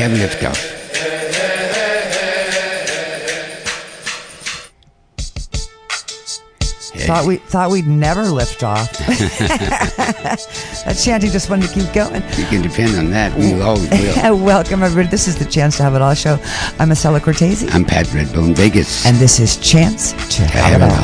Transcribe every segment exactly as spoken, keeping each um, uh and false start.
have liftoff. Thought we thought we'd never lift off. That chanting just wanted to keep going. You can depend on that. We always will. Welcome, everybody. This is the Chance to Have It All show. I'm Estella Cortese. I'm Pat Redbone Vegas. And this is Chance to, to Have, have It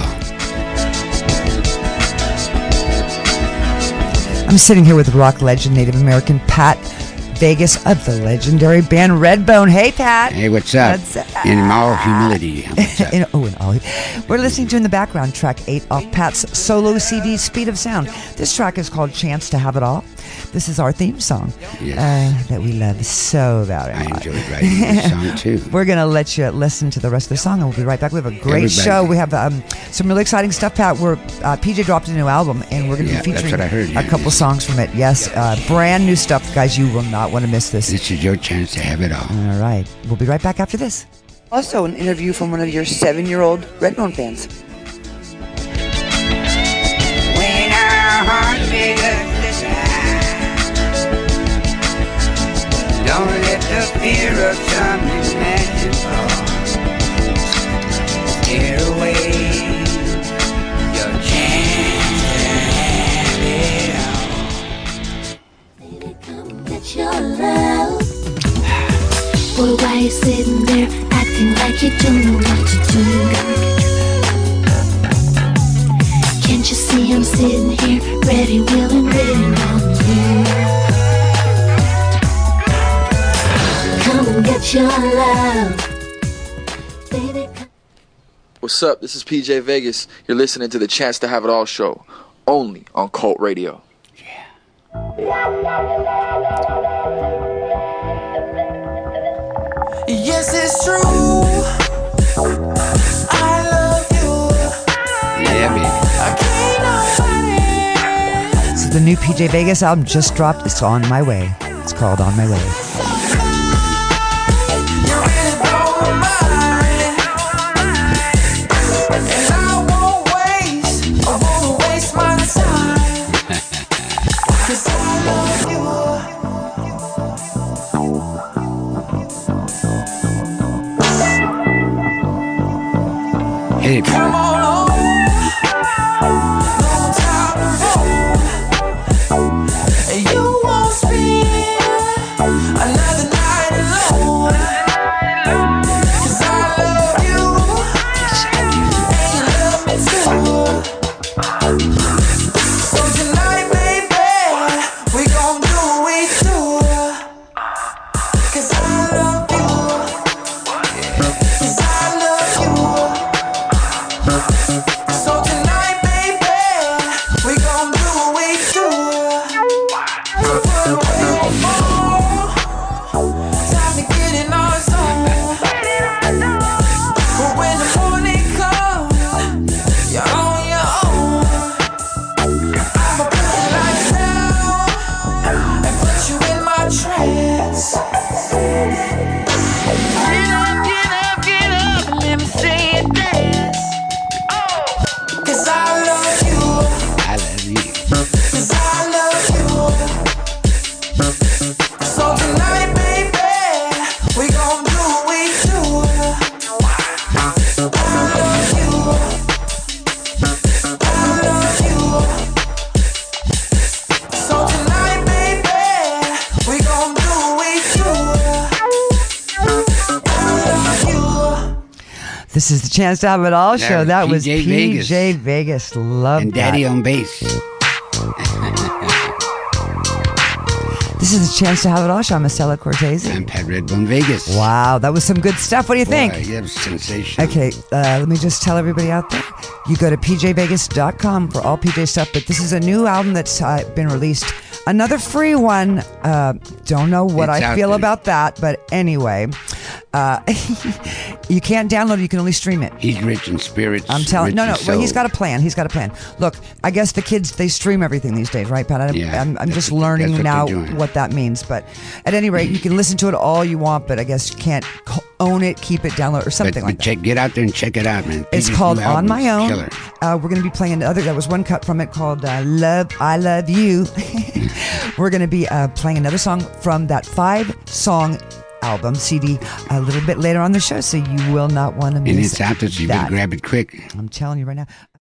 All. I'm sitting here with rock legend, Native American Pat Vegas of the legendary band Redbone. Hey, Pat. Hey, what's up? What's up? In all humility. What's up? in, oh, in all. We're listening to in the background track eight off Pat's solo C D, Speed of Sound. This track is called Chance to Have It All. This is our theme song yes. uh, that we love so very much. I enjoyed writing this song too. We're going to let you listen to the rest of the song and we'll be right back. We have a great Everybody. show. We have um, some really exciting stuff, Pat. We're, uh, P J dropped a new album and we're going to yeah, be featuring that's what I heard, yeah, a couple songs from it. Yes, uh, brand new stuff, guys. You will not want to miss this. This is your chance to have it all. All right. We'll be right back after this. Also, an interview from one of your seven-year-old Redbone fans. When our hearts beat up the side, don't let the fear of something magic fall. Tear away your chance to have it all. Baby, come get your love. Boy, why you sitting there acting like you don't know what to do? Can't you see I'm sitting here ready, willing, waiting on you? Come and get your love. Baby, come. What's up? This is P J Vegas. You're listening to the Chance to Have It All show, only on Cult Radio. Yeah. Yes, it's true. I love you. Yeah, baby. I can't So the new P J Vegas album just dropped. It's On My Way. It's called On My Way. You really blow my mind. And I won't waste, I won't waste my time. 'Cause I love you. Hey, Come on home, no time to roam. And you won't spend another night alone. 'Cause I love you, and you love me too. So tonight, baby, we gon' do it too. 'Cause I love you, 'cause I love you. So tonight, baby, we gon' do it too. Put away your phone, time to get in our zone. But when the morning comes, you're on your own. I'ma put the lights down and put you in my trance. Get up, get up, get up, and let me see you dance. 'Cause I love you, I love you. 'cause I love you. So tonight, baby, we gon' do it too. I love you, I love you. So tonight, baby, we gon' do it too. I love you. This is the Chance to Have It All show. That That was was P J P J Vegas. Love And that. Daddy on bass. This is the Chance to Have It All show. I'm Estella Cortese. I'm Pat Redbone Vegas. Wow, that was some good stuff. What do you think? Boy, that was sensational. Okay, uh, let me just tell everybody out there. You go to p j vegas dot com for all P J stuff, but this is a new album that's uh, been released. Another free one. Uh, don't know what It's I out feel there. about that, but anyway. Uh, you can't download it. You can only stream it. He's rich in spirits. I'm telling. rich No, in no. Well, he's soul. got a plan. He's got a plan. Look, I guess the kids they stream everything these days, right, Pat? I, Yeah, I'm, I'm that's just what- learning that's what now they're doing. what that means. But at any rate, you can listen to it all you want, but I guess you can't co- own it, keep it, download, or something but, like but that. check, get out there and check it out, man. It's P J's called new On album My is Own. killer. Uh, we're going to be playing another. That was one cut from it called uh, "Love I Love You." We're going to be uh, playing another song from that five-song album C D a little bit later on the show, so you will not want to miss And it's out there, so you that. better grab it quick. I'm telling you right now.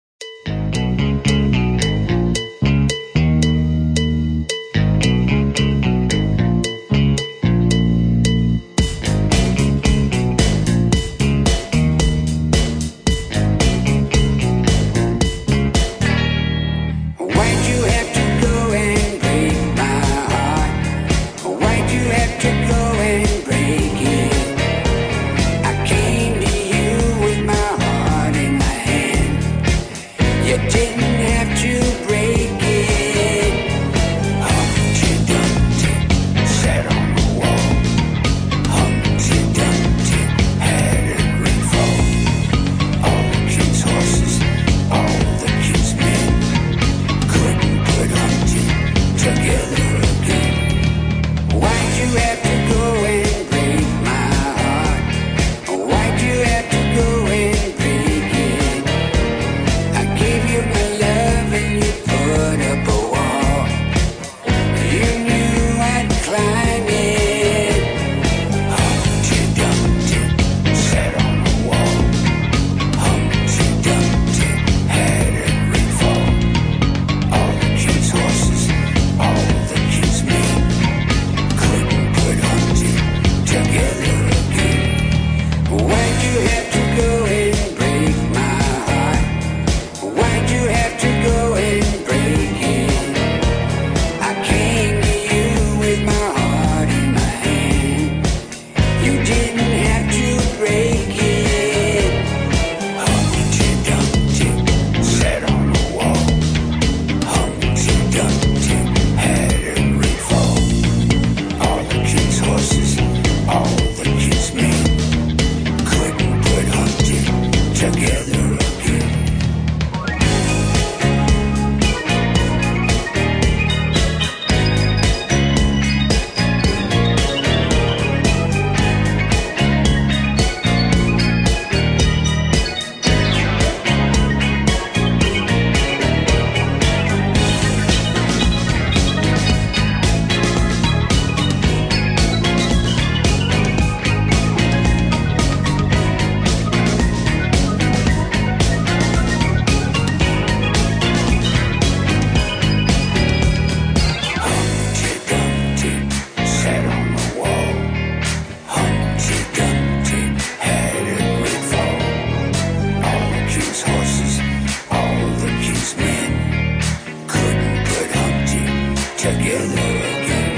Why'd you have to go and break my heart? Why'd you have to go and break it? I came to you with my heart in my hand. You didn't have to break it. Humpty Dumpty sat on the wall. Humpty Dumpty had a great fall. All the king's horses, all the king's men couldn't put Humpty together again. Why'd you have to go and break my heart? Why'd you have to go and break it? I gave you my love and you put up a wall. You knew I'd climb it. Humpty Dumpty sat on the wall. Humpty Dumpty had a great fall. All the king's horses, all the king's men couldn't put Humpty together again. Why'd you have to go and break my heart? Why'd you have to go and break it? I came to you with my heart in my hand. You didn't have to break it. Humpty Dumpty sat on the wall. Humpty Dumpty had a great fall. All the king's horses, all the king's men couldn't put Humpty together again. Humpty Dumpty sat on the wall. Humpty Dumpty had a great fall. All the king's horses, all the king's men couldn't put Humpty together again.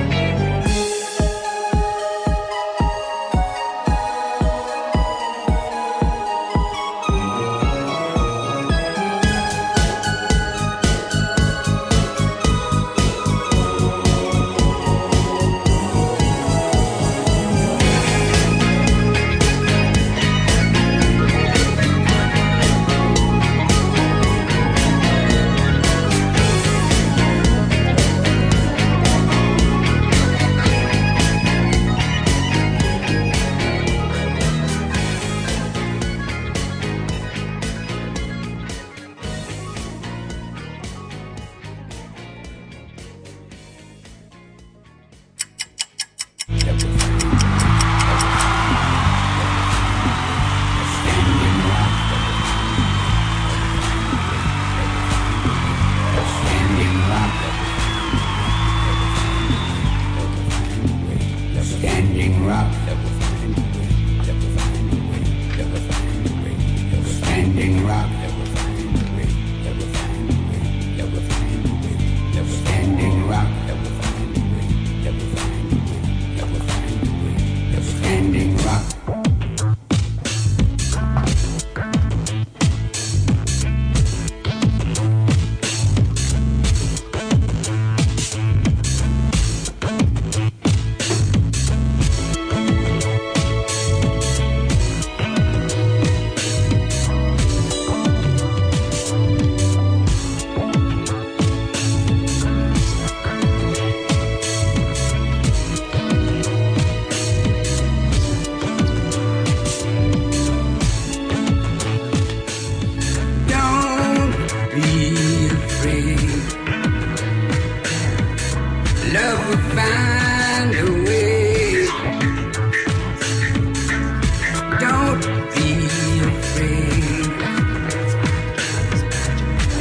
Standing rock, standing rock, standing rock, standing rock.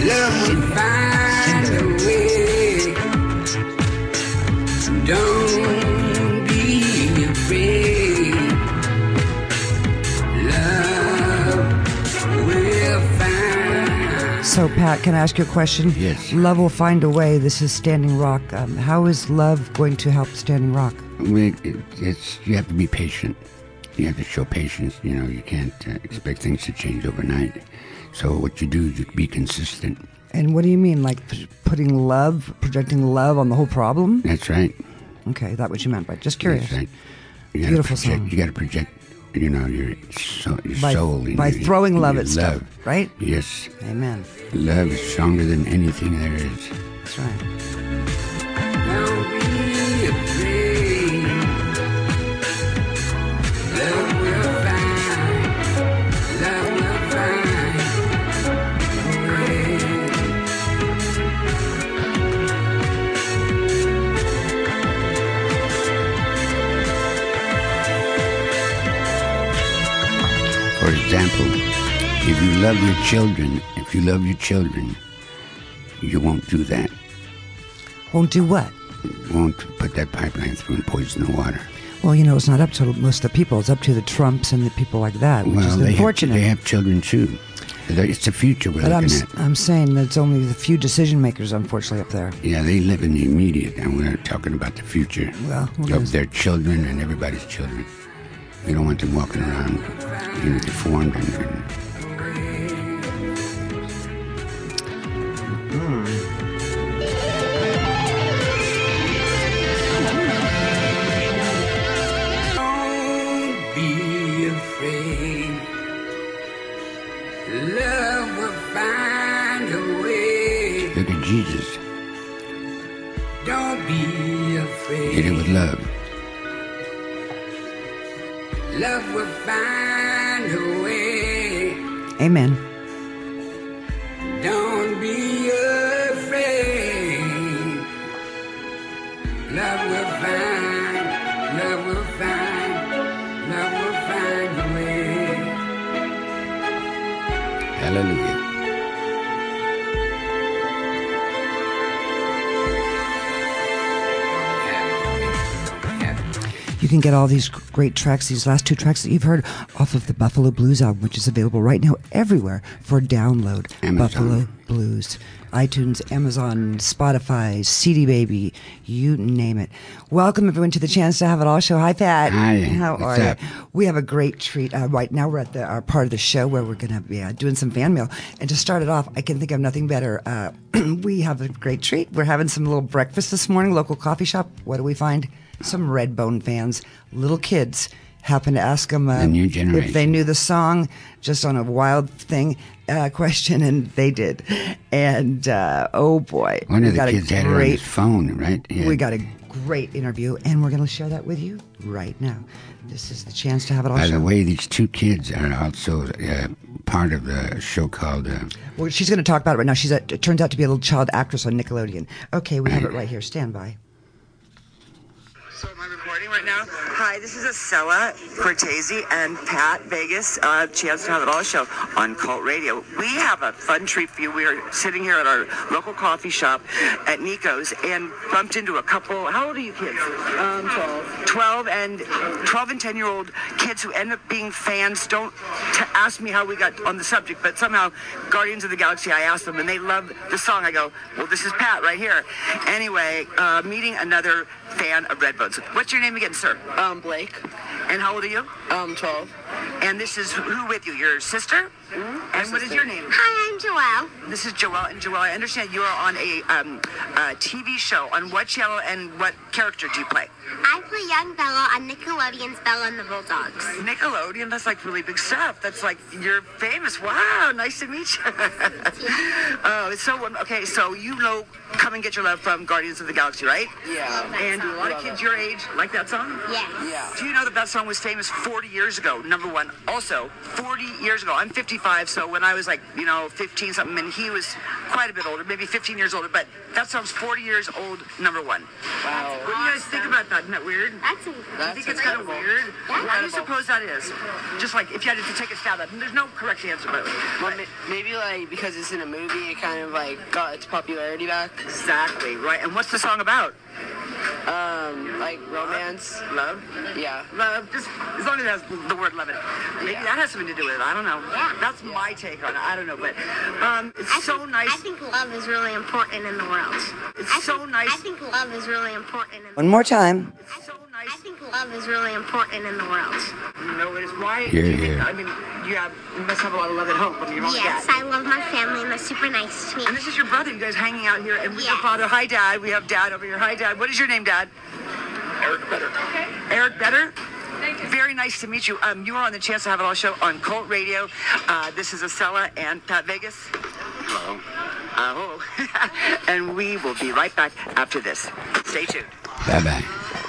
Love will find a way. Don't be afraid. Love will find. So, Pat, can I ask you a question? Yes. Love will find a way. This is Standing Rock. Um, how is love going to help Standing Rock? We, it, it's you have to be patient. You have to show patience. You know, you can't uh, expect things to change overnight. So what you do is you be consistent. And what do you mean, like p- putting love, projecting love on the whole problem? That's right. Okay, that's what you meant. But just curious. That's right. You gotta Beautiful project, song. You got to project, you know, your, so, your By, soul. and by your, throwing and love your at love. stuff, right? Yes. Amen. Love is stronger than anything there is. That's right. Don't be afraid. Love will find. Love will find a way. For example, if you love your children, if you love your children, you won't do that. Won't do what? Won't put that pipeline through and poison the water. Well, you know, it's not up to most of the people. It's up to the Trumps and the people like that, which well, is they have, unfortunate. they have children too. It's the future we're but I'm, looking s- at. I'm saying that it's only the few decision makers, unfortunately, up there. Yeah, they live in the immediate, and we're talking about the future Well, we're gonna- of their children and everybody's children. We don't want them walking around, you know, deformed and, and Don't be afraid. Love will find a way. look at Jesus. Don't be Did it afraid. with love. Love will find a way. Amen. Don't be afraid. Love will find, love will find, love will find a way. Hallelujah. You can get all these great tracks, these last two tracks that you've heard, off of the Buffalo Blues album, which is available right now everywhere for download. Amazon. Buffalo Blues. iTunes, Amazon, Spotify, C D Baby, you name it. Welcome, everyone, to the Chance to Have It All show. Hi, Pat. Hi. How What's are up? you? We have a great treat. Uh, right now, we're at the, our part of the show where we're going to be uh, doing some fan mail. And to start it off, I can think of nothing better. Uh, we have a great treat. We're having some little breakfast this morning, local coffee shop. What do we find? Some Redbone fans, little kids, happened to ask them uh, The new if they generation. knew the song, just on a wild thing uh, question, and they did. And uh, oh boy, One we of the got a kids had it on great his phone, right? Yeah. we got a great interview, and we're going to share that with you right now. This is the Chance to Have It All By show. the way, these two kids are also uh, part of the show called. Uh, Well, she's going to talk about it right now. She's a, it turns out to be a little child actress on Nickelodeon. Okay, we have it right here. Stand by. So am I recording right now? Hi, this is Acela Cortese and Pat Vegas, uh, Chance to Have It All show on Cult Radio. We have a fun treat for you. We are sitting here at our local coffee shop at Nico's and bumped into a couple. How old are you kids? Um, twelve. twelve and twelve and ten year old kids who end up being fans. Don't t- ask me how we got on the subject, but somehow Guardians of the Galaxy, I asked them and they love the song. I go, well, this is Pat right here. Anyway, uh, meeting another fan of Redbones. What's your name again, sir? Um, Blake. And how old are you? Um, twelve. And this is who with you? Your sister? Mm-hmm. And what is your name? Hi, I'm Joelle. This is Joelle. And Joelle, I understand you are on a, um, a T V show. On what channel and what character do you play? I play young Bella on Nickelodeon's Bella and the Bulldogs. Nickelodeon? That's like really big stuff. That's like, you're famous. Wow, nice to meet you. Oh, it's so, okay, so you know Come and Get Your Love from Guardians of the Galaxy, right? Yeah. And do a lot of kids your age like that song? Yes. Yeah. Do you know that that song was famous forty years ago? Number number one. Also, forty years ago, I'm fifty-five, so when I was like, you know, fifteen something, and he was quite a bit older, maybe fifteen years older, but that song's forty years old, number one. Wow. What do you guys think about that? Isn't that weird? That's Do you think it's kind of weird? Yeah. Why do you suppose that is? Just like if you had to take a stab at it. There's no correct answer, by the way. Well, ma- maybe like because it's in a movie, it kind of like got its popularity back. Exactly, right. And what's the song about? Um, like romance. Love? Yeah. Love, just as long as it has the word love in it. Maybe Yeah. that has something to do with it. I don't know. Yeah. That's my take on it. I don't know, but um, it's I so think, nice. I think love is really important in the world. It's I so think, nice. I think love is really important in One more time. It's so I nice. think love is really important in the world. You know, it is why. Yeah, do you think- yeah. I mean, you have you must have a lot of love at home from your mom Yes, and dad. I love my family and they're super nice to me. And this is your brother. You guys hanging out here, and with your Yes. father. Hi, Dad. We have Dad over here. Hi, Dad. What is your name, Dad? Eric Better. Eric Better. Very nice to meet you. Um, you are on the Chance to Have It All show on Colt Radio. Uh, this is Acela and Pat Vegas. Hello. Uh, and we will be right back after this. Stay tuned. Bye bye.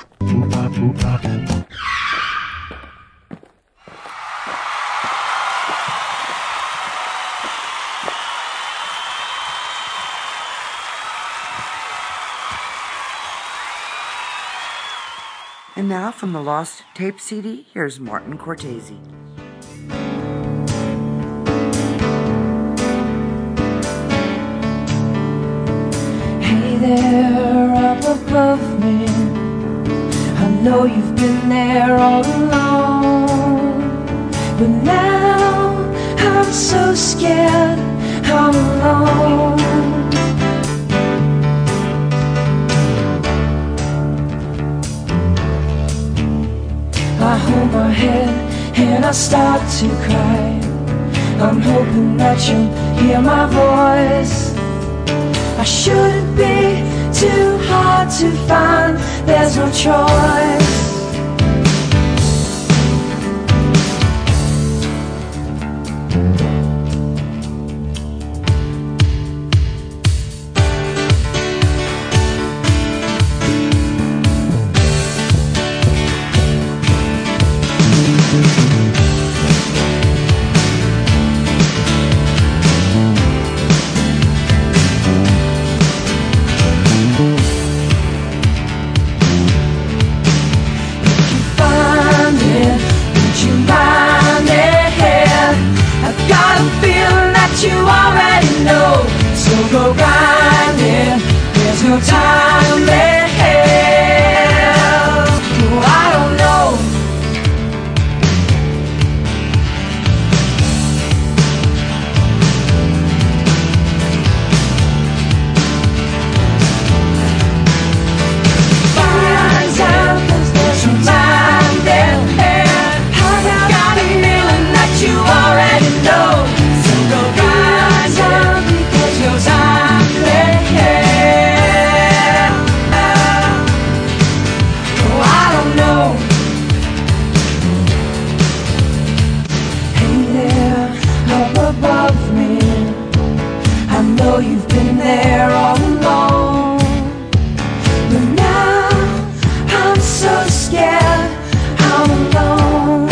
And now from the Lost Tape C D, here's Martin Cortese. Hey there, up above me, I know you've been there all along, but now I'm so scared I'm alone. I hold my head and I start to cry. I'm hoping that you'll hear my voice. I shouldn't be too hard to find, there's no choice. You already know, so go grinding. There's no time left. Oh, I don't know. Find time, 'cause there's no time left. I got a feeling that you already know. You've been there all along, but now I'm so scared I'm alone.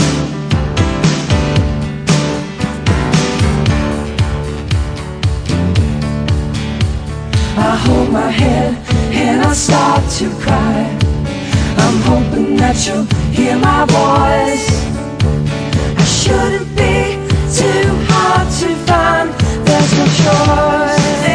I hold my head and I start to cry. I'm hoping that you'll hear my voice. I shouldn't be too hard to find, there's no choice.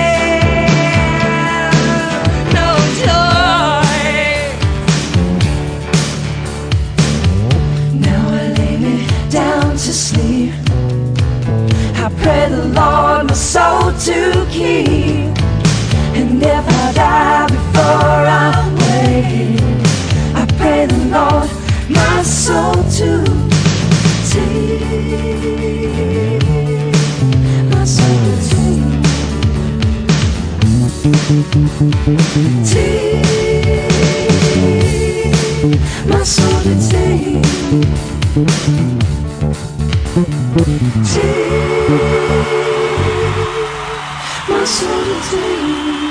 To sleep, I pray the Lord my soul to keep, and if I die before I wake, I pray the Lord my soul to take, my soul to take, take my soul to take. Take my soul to take.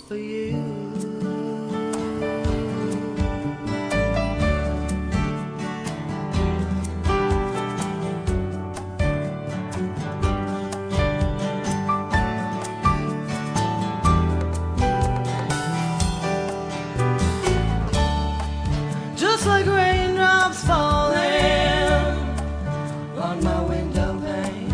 for you. Just like raindrops falling on my window pane,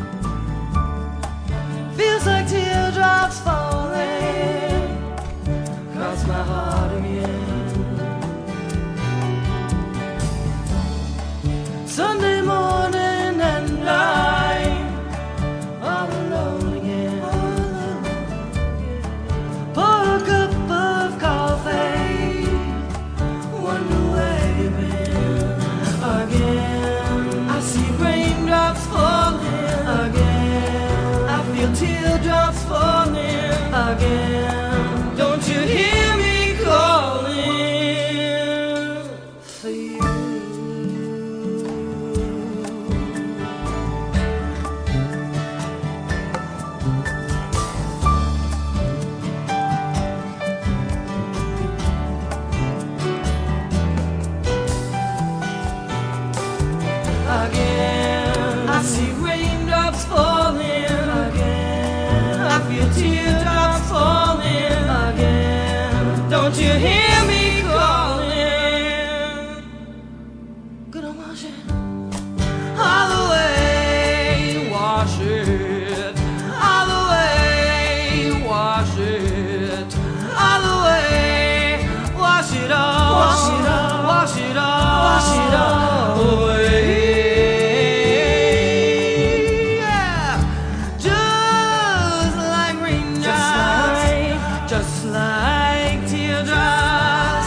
feels like teardrops falling across my heart again. Sunday morning and I'm all alone again. Pour a cup of coffee, wonder where you've been again. I see raindrops falling again. I feel teardrops falling again. Don't you hear me calling for you? Again, I see raindrops falling again. I feel teardrops falling again. Don't you hear me calling? Gonna wash it all the way, wash it all the way, wash it all the way, wash it all, wash it all, wash it all, wash it all away. Just like teardrops,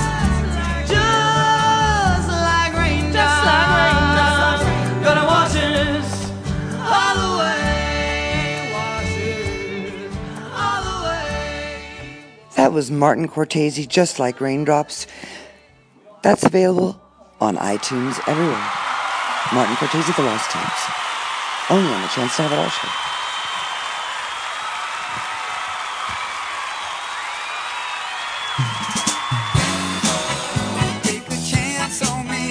just like raindrops, gonna wash it all the way, wash it all the way. That was Martin Cortese, Just Like Raindrops. That's available on iTunes everywhere. Martin Cortese, The Lost Tapes. Only on the Chance to Have It All show. Take a chance on me.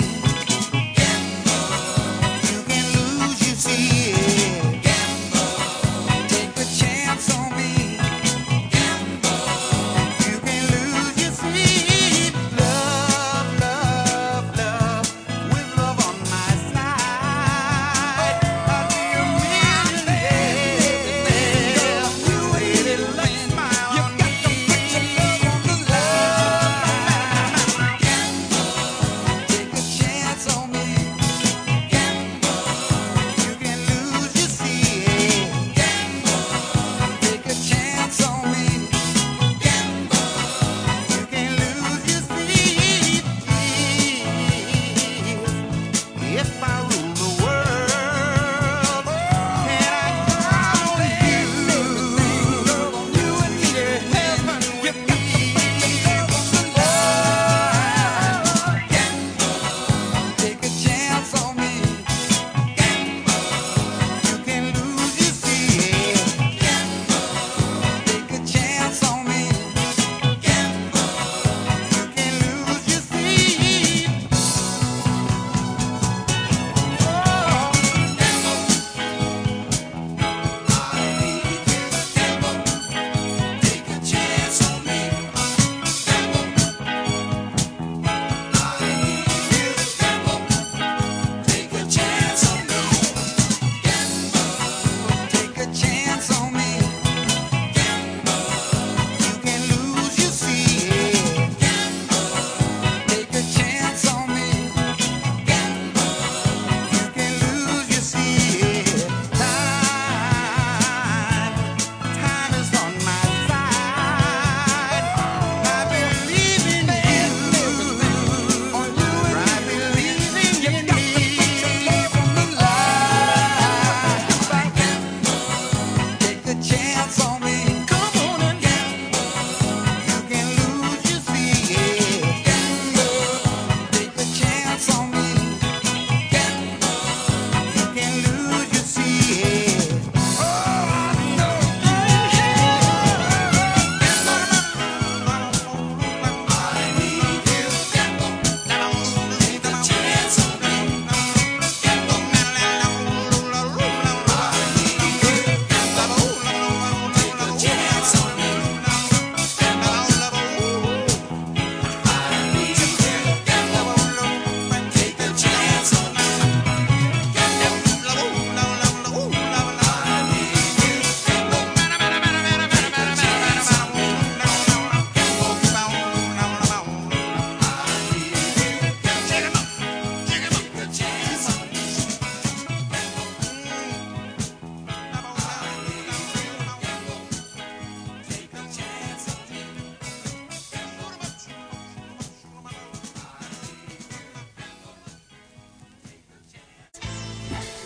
You can lose, you see it. Take a chance on me. You can lose, you see it. Love, love, love, with love on my side. I'll be a millionaire.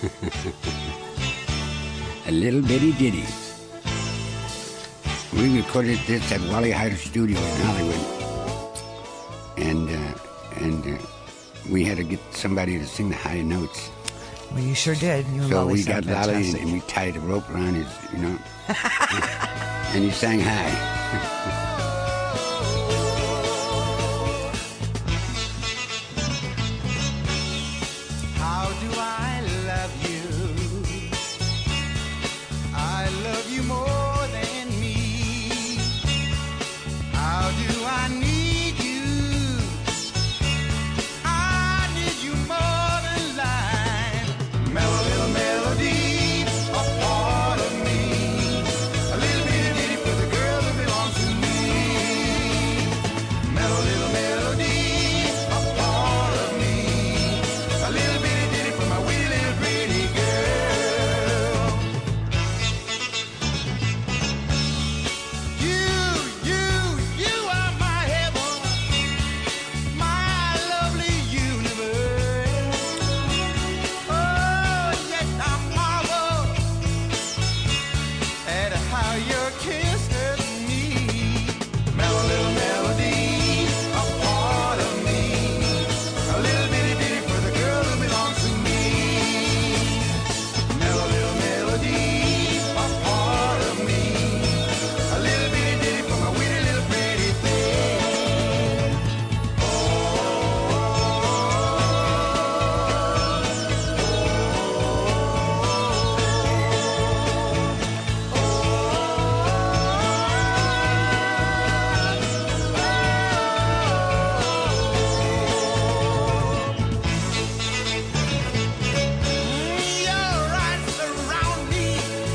A little bitty ditty. We recorded this at Wally Heider Studio in Hollywood, and uh, and uh, we had to get somebody to sing the high notes. Well, you sure did. You and so Lolly we sound got Lolly, and, fantastic. and we tied a rope around his, you know, and he sang high. How do I love you? I love you more than me. How do I need you? I need you more than life. Mellow little melody, a part of me. A little bitty ditty for the girl that belongs to me. Mellow little melody, a part of me. A little bitty ditty for my wee little pretty girl. You, you, you are my heaven, my lovely universe. Oh, yet I marvel at how your kiss hurt me. Mellow little melody, a part of me. A little bitty ditty for the girl who belongs to me. Mellow little melody, a part of me. A little bitty ditty for my witty little pretty thing. Your eyes surround me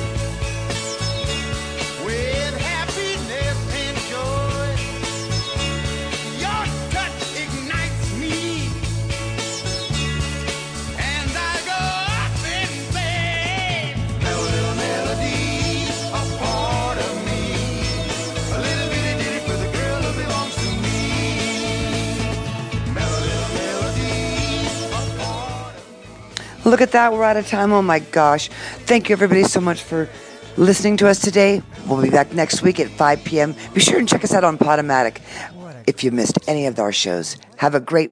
with happiness and joy. Your touch ignites me, and I go up in flames. Mellow little melody, a part of me. A little bitty ditty for the girl who belongs to me. Mellow little melody, a part of me. Look at that. We're out of time. Oh, my gosh. Thank you, everybody, so much for listening to us today. We'll be back next week at five p.m. Be sure and check us out on Podomatic if you missed any of our shows. Have a great